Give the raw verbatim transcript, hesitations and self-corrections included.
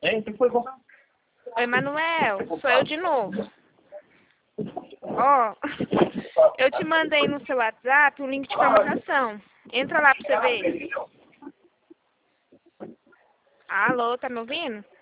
Hein? O que foi, Gonçalo? Oi, Manuel, sou eu de novo. Ó, eu te mandei no seu WhatsApp um link de conversação. Entra lá pra você ver. Alô, tá me ouvindo?